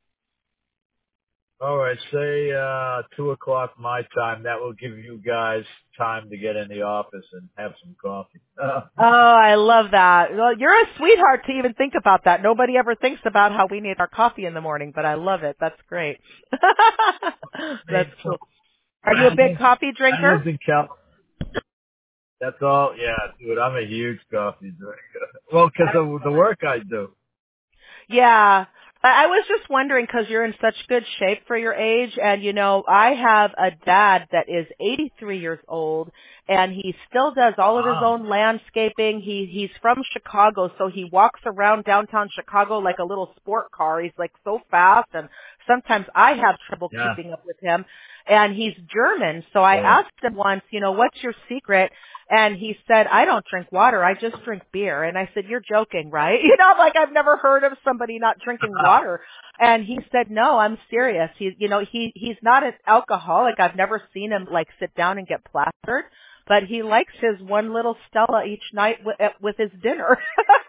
All right, say uh, two o'clock my time. That will give you guys time to get in the office and have some coffee. Uh, Oh, I love that. Well, you're a sweetheart to even think about that. Nobody ever thinks about how we need our coffee in the morning, but I love it. That's great. That's cool. Are you I a big lived, coffee I drinker? lived in Cal. That's all. Yeah, dude, I'm a huge coffee drinker. Well, because of the work I do. Yeah. I I was just wondering because you're in such good shape for your age, and you know, I have a dad that is eighty-three years old, and he still does all of his Wow. own landscaping. He he's from Chicago, so he walks around downtown Chicago like a little sport car. He's like so fast, and sometimes I have trouble Yeah. keeping up with him. And he's German, so I Yeah. asked him once, you know, what's your secret? And he said, I don't drink water, I just drink beer. And I said, you're joking, right? You know, like I've never heard of somebody not drinking water. And he said, no, I'm serious. He, you know, he, he's not an alcoholic. I've never seen him like sit down and get plastered, but he likes his one little Stella each night with, with his dinner.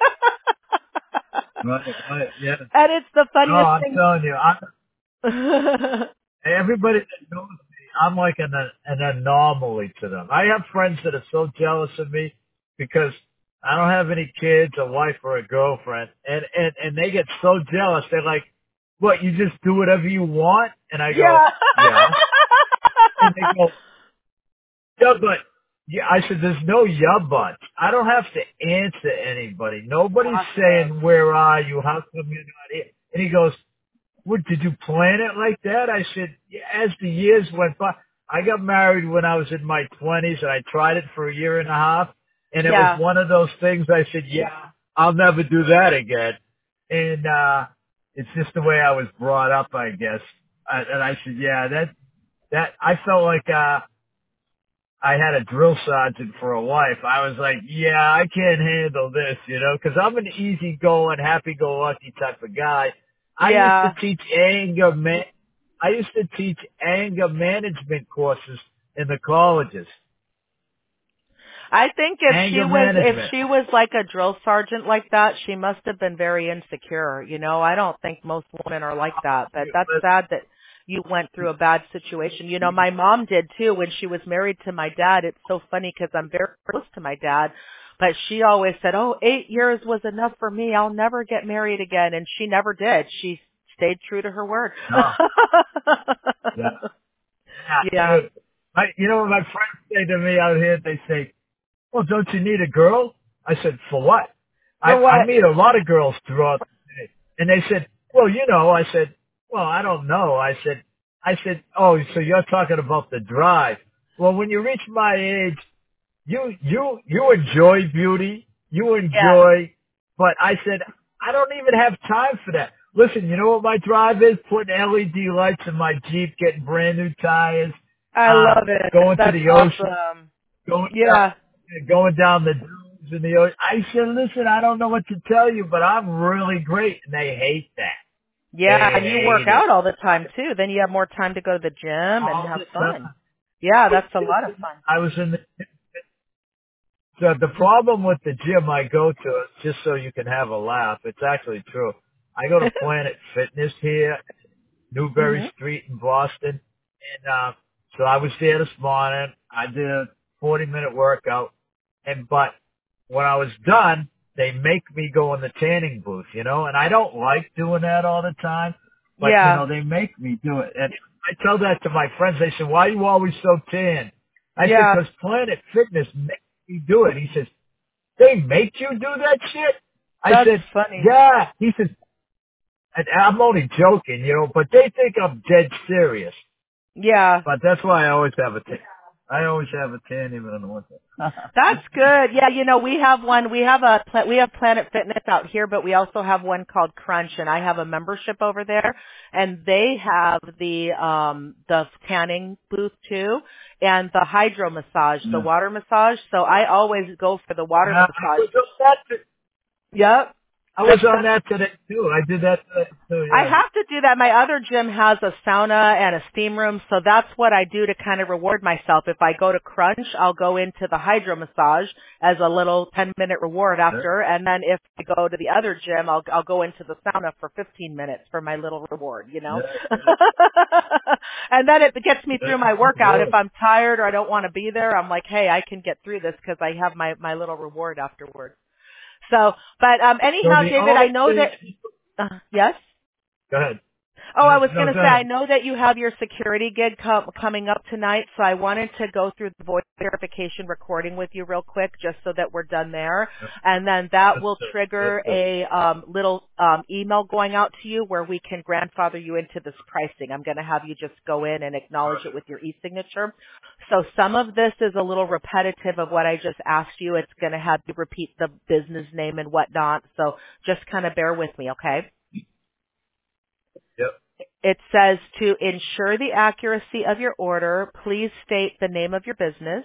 Right, right, yeah. And it's the No, funniest I'm thing. telling you, I, everybody that knows me, I'm like an an anomaly to them. I have friends that are so jealous of me because I don't have any kids, a wife, or a girlfriend, and and and they get so jealous. They're like, "What? You just do whatever you want?" And I go, Yeah. "Yeah." And they go, "Yeah, but." Yeah, I said, "There's no yeah, but I don't have to answer anybody. Nobody's Awesome. saying where are you? How come you're not here?" And he goes, what, did you plan it like that? I said, yeah, as the years went by, I got married when I was in my twenties and I tried it for a year and a half. And it was Yeah. one of those things I said, yeah, I'll never do that again. And, uh, it's just the way I was brought up, I guess. I, and I said, yeah, that, that, I felt like, uh, I had a drill sergeant for a wife. I was like, yeah, I can't handle this, you know, because I'm an easygoing, happy-go-lucky type of guy. I used to Yeah. teach anger man. I used to teach anger management courses in the colleges. I think if she Anger was if management. she was like a drill sergeant like that, she must have been very insecure. You know, I don't think most women are like that, but that's sad that you went through a bad situation. You know, my mom did too when she was married to my dad. It's so funny because I'm very close to my dad, but she always said, oh, eight years was enough for me. I'll never get married again. And she never did. She stayed true to her word. No. Yeah. Yeah. Yeah. I, you know what my friends say to me out here? They say, well, don't you need a girl? I said, for what? I, For I what? meet a lot of girls throughout the day. And they said, well, you know, I said, well, I don't know. I said, I said, oh, so you're talking about the drive. Well, when you reach my age, you, you, you enjoy beauty. You Yeah. enjoy, but I said, I don't even have time for that. Listen, you know what my drive is? Putting L E D lights in my Jeep, getting brand new tires, I uh, love it. going to That's the ocean, awesome. going down, Yeah. going down the dunes in the ocean. I said, listen, I don't know what to tell you, but I'm really great. And they hate that. Yeah. And you They work hate it. out all the time too. Then you have more time to go to the gym and All have the fun. time. Yeah. That's a lot of fun. I was in the, the, the problem with the gym I go to, just so you can have a laugh, it's actually true. I go to Planet Fitness here, Newbury Mhm. Street in Boston. And, uh, so I was there this morning. I did a forty minute workout. And, but when I was done, they make me go in the tanning booth, you know, and I don't like doing that all the time, but you Yeah. know, they make me do it. And I tell that to my friends. They say, why are you always so tan? I said, Yeah. cause Planet Fitness makes me do it. He says, they make you do that shit? I That's said, funny. yeah. He says, and I'm only joking, you know, but they think I'm dead serious. Yeah. But that's why I always have a tan. I always have a tan even in the winter. That's good. Yeah, you know, we have one. We have a pla- we have Planet Fitness out here, but we also have one called Crunch, and I have a membership over there, and they have the um the tanning booth too, and the hydro massage, the Yeah. water massage. So I always go for the water Yeah, I massage. was on that. t- Yep. I was That's on that's that today too. I did that today too. I Yeah. have to do that. My other gym has a sauna and a steam room, so that's what I do to kind of reward myself. If I go to Crunch, I'll go into the hydro massage as a little ten minute reward Yeah. after, and then if I go to the other gym, I'll I'll go into the sauna for fifteen minutes for my little reward, you know. Yeah. And then it gets me Yeah. through my Good workout. If Lord. I'm tired or I don't want to be there, I'm like, hey, I can get through this because I have my my little reward afterwards. So, but um, So anyhow, the David, I only know thing. that. Uh, yes. Go ahead. Oh, Go I ahead. was No, going to go say, I ahead. know that you have your security gig com- coming up tonight, so I wanted to go through the voice verification recording with you real quick, just so that we're done there, Yep. and then that That's will good. That's trigger good. a um, little um, email going out to you where we can grandfather you into this pricing. I'm going to have you just go in and acknowledge it with your e-signature. So some of this is a little repetitive of what I just asked you. It's going to have you repeat the business name and whatnot, so just kind of bear with me, okay? Yep. It says to ensure the accuracy of your order, please state the name of your business.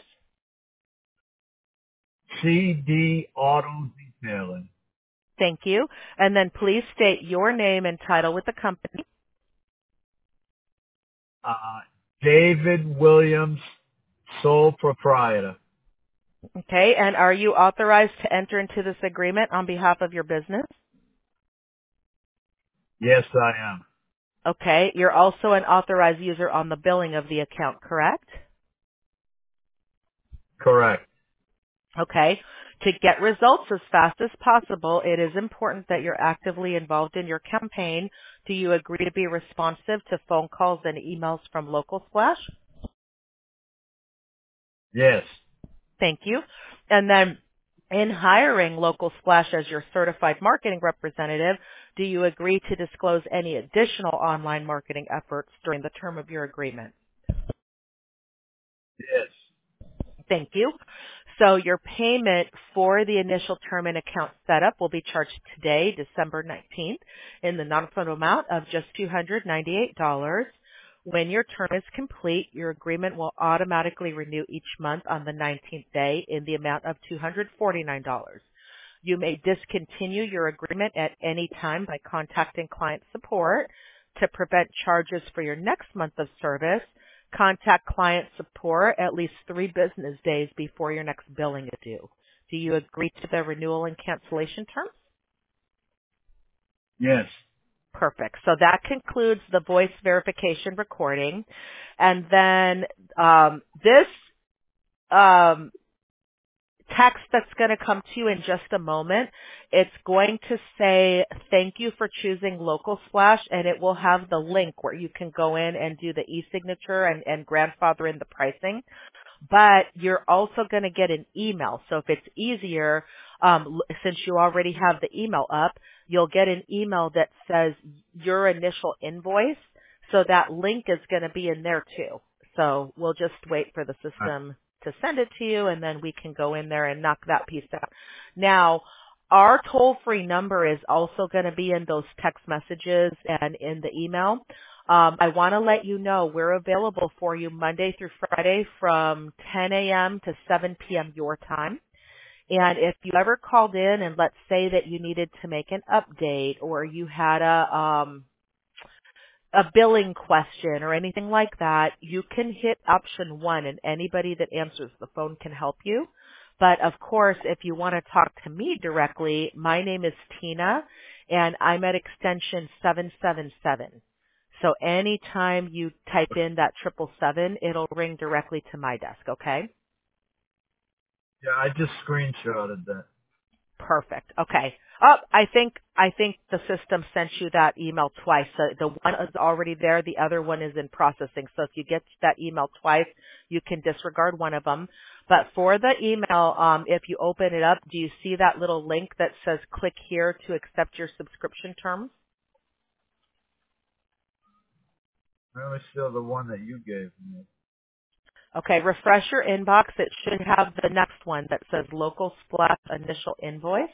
C D Auto Detailing. Thank you. And then please state your name and title with the company. Uh, David Williams, sole proprietor. Okay. And are you authorized to enter into this agreement on behalf of your business? Yes, I am. Okay. You're also an authorized user on the billing of the account, correct? Correct. Okay. To get results as fast as possible, it is important that you're actively involved in your campaign. Do you agree to be responsive to phone calls and emails from Local Splash? Yes. Thank you. And then in hiring Local Splash as your certified marketing representative, do you agree to disclose any additional online marketing efforts during the term of your agreement? Yes. Thank you. So your payment for the initial term and account setup will be charged today, December nineteenth, in the non-refundable amount of just two hundred ninety-eight dollars. When your term is complete, your agreement will automatically renew each month on the nineteenth day in the amount of two hundred forty-nine dollars. You may discontinue your agreement at any time by contacting client support. To prevent charges for your next month of service, contact client support at least three business days before your next billing is due. Do you agree to the renewal and cancellation terms? Yes. Perfect. So that concludes the voice verification recording. And then um, this um, text that's going to come to you in just a moment, it's going to say, thank you for choosing Local Splash, and it will have the link where you can go in and do the e-signature and, and grandfather in the pricing. But you're also going to get an email. So if it's easier, um, l- since you already have the email up, you'll get an email that says your initial invoice. So that link is going to be in there too. So we'll just wait for the Uh, system to send it to you, and then we can go in there and knock that piece out. Now, our toll-free number is also going to be in those text messages and in the email. Um, I want to let you know we're available for you Monday through Friday from ten a.m. to seven p.m. your time. And if you ever called in and let's say that you needed to make an update or you had a um, a billing question or anything like that, you can hit option one and anybody that answers the phone can help you. But of course, if you want to talk to me directly, my name is Tina and I'm at extension seven seven seven. So anytime you type in that triple seven, it'll ring directly to my desk, okay? yeah, I just screenshotted that. Perfect. Okay. Oh, I think I think the system sent you that email twice. So the one is already there, the other one is in processing. So if you get that email twice, you can disregard one of them. But for the email, um, if you open it up, do you see that little link that says click here to accept your subscription terms? I only saw the one that you gave me. Okay, refresh your inbox. It should have the next one that says local splash initial invoice.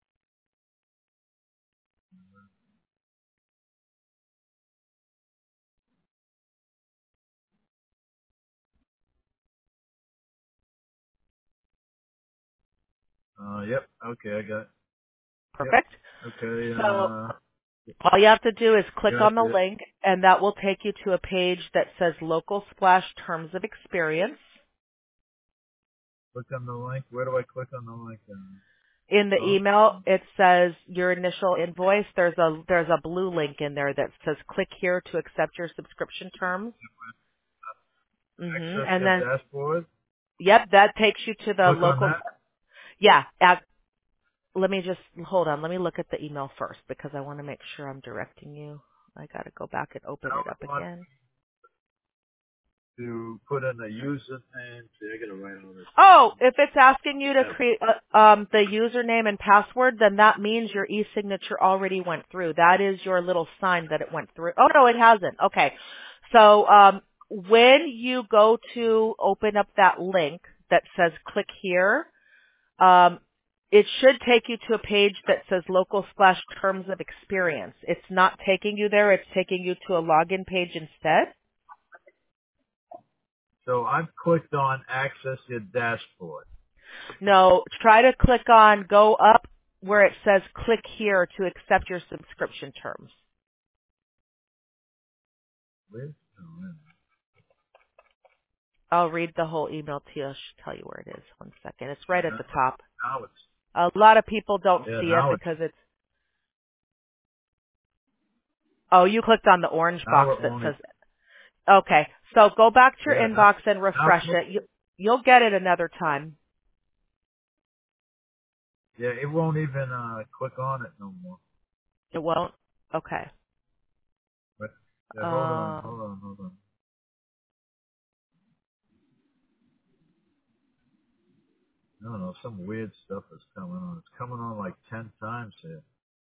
Uh, yep. Okay, I got it. Yep. Perfect. Okay. So Uh, all you have to do is click got on the it. link, and that will take you to a page that says Local Splash Terms of Experience. Click on the link. Where do I click on the link? Uh, In the oh, email, it says your initial invoice. There's a there's a blue link in there that says click here to accept your subscription terms. hmm access And your then, dashboard. yep, that takes you to the Click on local. that. Yeah. At, let me just hold on. Let me look at the email first because I want to make sure I'm directing you. I got to go back and open Now it up we want again. to put in a username. See, I gotta write all this Oh, down. if it's asking you to Yeah. create uh, um, the username and password, then that means your e-signature already went through. That is your little sign that it went through. Oh no, it hasn't. Okay. So um, when you go to open up that link that says click here, um, it should take you to a page that says Local Splash Terms of Experience. It's not taking you there. It's taking you to a login page instead. So I've clicked on access your dashboard. No, try to click on, go up where it says click here to accept your subscription terms. Where? Oh, wait a minute. I'll read the whole email to you. I should tell you where it is. One second. It's right at Uh, the top. now it's A lot of people don't yeah. see it Now it's because it's, oh, you clicked on the orange now box it that won't. says, Even, okay. So go back to your yeah. Now, inbox and now refresh look. it. You, you'll get it another time. Yeah, it won't even uh click on it no more. It won't? Okay. But yeah, hold on, Um, hold on, hold on. I don't know. Some weird stuff is coming on. It's coming on like ten times here.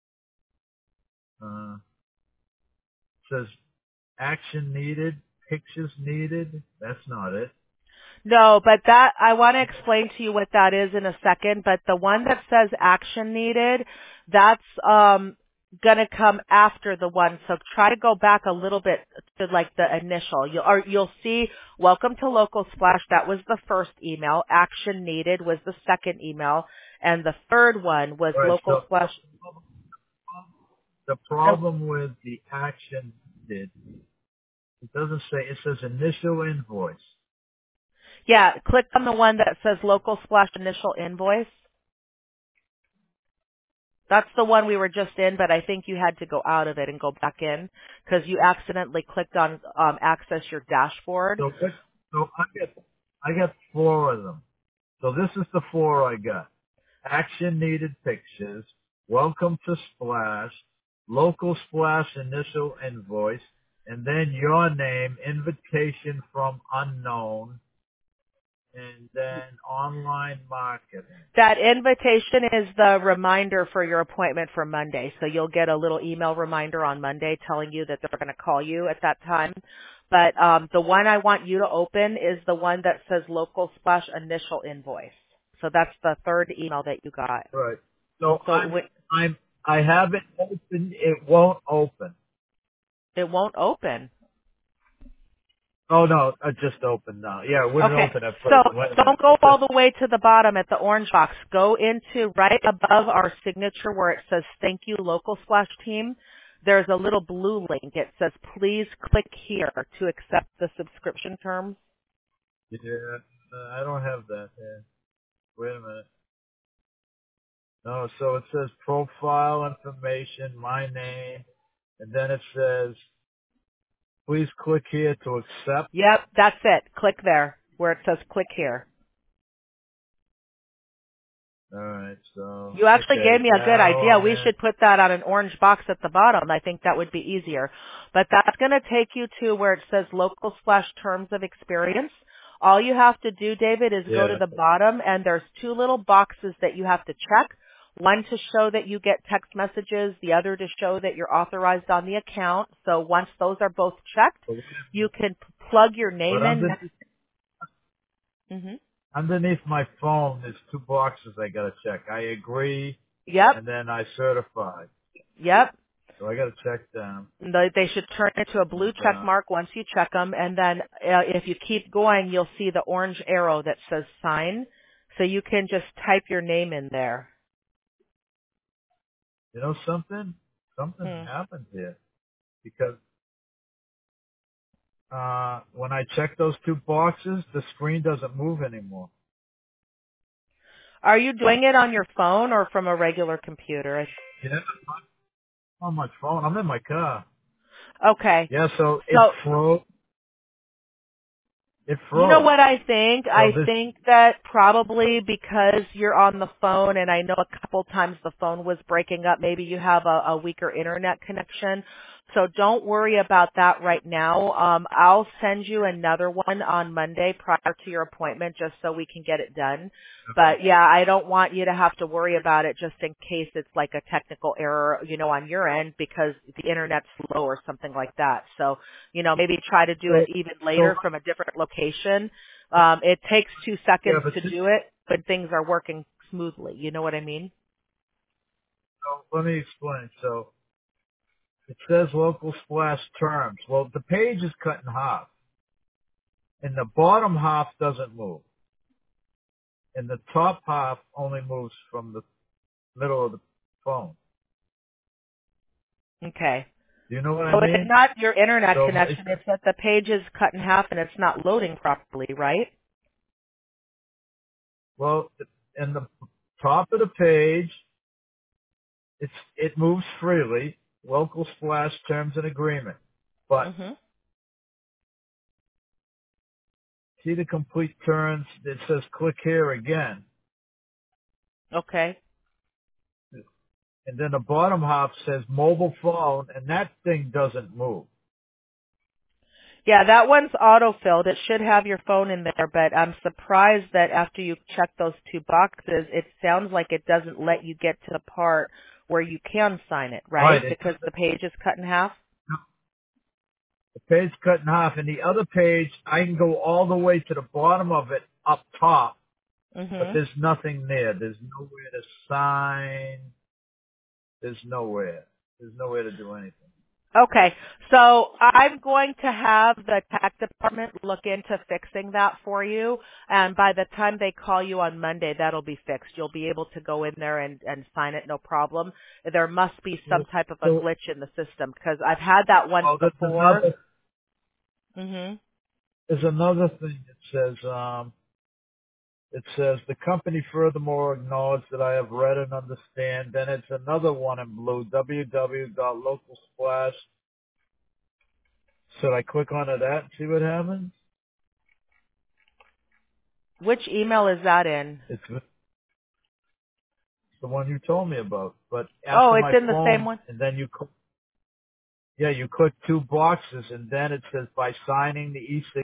Uh, it says action needed, pictures needed. That's not it. No, but that, I want to explain to you what that is in a second, but the one that says action needed, that's, um, gonna come after the one. So try to go back a little bit to like the initial. You'll, or you'll see welcome to Local Splash. That was the first email. Action needed was the second email. And the third one was All right. Local So Splash. the problem with the action needed, it doesn't say. It says initial invoice. Yeah, click on the one that says Local Splash initial invoice. That's the one we were just in, but I think you had to go out of it and go back in because you accidentally clicked on um, access your dashboard. So, so I get, I got four of them. So this is the four I got. Action needed pictures. Welcome to Splash. Local Splash initial invoice. And then your name, invitation from unknown. And then online marketing. That invitation is the reminder for your appointment for Monday. So you'll get a little email reminder on Monday telling you that they're going to call you at that time. But um, the one I want you to open is the one that says Local Splash initial invoice. So that's the third email that you got. Right. So, So I'm, it, I'm, I have it open. It won't open. it won't open. Oh no, it just opened now. Yeah, it wouldn't Okay, open at so first. Wait a minute. don't go It says, all the way to the bottom at the orange box. Go into right above our signature where it says thank you local splash team. There's a little blue link. It says please click here to accept the subscription terms. yeah, uh, I don't have that. Yeah. Wait a minute. No, so it says profile information, my name, and then it says please click here to accept. Yep, that's it. Click there where it says click here. All right, so You actually okay, gave me a good now idea. I'm We in. should put that on an orange box at the bottom. I think that would be easier. But that's going to take you to where it says local splash terms of experience. All you have to do, David, is go to Yeah. the bottom and there's two little boxes that you have to check. One to show that you get text messages, the other to show that you're authorized on the account. So once those are both checked, you can p- plug your name But in. underneath, hmm underneath my phone, there's two boxes I gotta check. I agree, Yep, and then I certify. yep. So I gotta check them. They they should turn into a blue And, check uh, mark once you check them, and then uh, if you keep going, you'll see the orange arrow that says sign. So you can just type your name in there. you know something? Something Hmm. happened here because uh, when I check those two boxes, the screen doesn't move anymore. Are you doing it on your phone or from a regular computer? Yeah, on my phone. I'm in my car. Okay. Yeah, so it So froze. It you know froze. what I think? So I this, think that probably because you're on the phone, and I know a couple times the phone was breaking up, maybe you have a, a weaker internet connection. So don't worry about that right now. Um, I'll send you another one on Monday prior to your appointment just so we can get it done. But yeah, I don't want you to have to worry about it just in case it's like a technical error, you know, on your end because the internet's slow or something like that. So, you know, maybe try to do so, it even so later from a different location. Um, it takes two yeah, seconds but to this, do it, but things are working smoothly. You know what I mean? so let me explain. So it says local splash terms. Well, the page is cut in half, and the bottom half doesn't move, and the top half only moves from the middle of the phone. Okay. Do you know what I So it's mean? not your internet So it's, connection. It's that the page is cut in half and it's not loading properly, right? well, in the top of the page, it's it moves freely. Local splash terms and agreement, but Mhm. see the complete terms. It says click here again. Okay. And then the bottom half says mobile phone, and that thing doesn't move. Yeah, that one's auto-filled. It should have your phone in there, but I'm surprised that after you check those two boxes, it sounds like it doesn't let you get to the part where you can sign it, right? Right. It, Because the page is cut in half? the page cut in half, and the other page, I can go all the way to the bottom of it up top, but Mhm. there's nothing there. There's nowhere to sign. There's nowhere. There's nowhere to do anything. Okay, so I'm going to have the tech department look into fixing that for you, and by the time they call you on Monday, that'll be fixed. You'll be able to go in there and, and sign it, no problem. There must be some type of a So, glitch in the system because I've had that once oh, there's before. another. Mhm. There's another thing that says um, It says the company furthermore acknowledged that I have read and understand. Then it's another one in blue, www.localsplash. Should I click onto that and see what happens? Which email is that in? It's the one you told me about. But Oh, after it's my in the same phone, one. and then you, cl- yeah, you click two boxes, and then it says by signing the e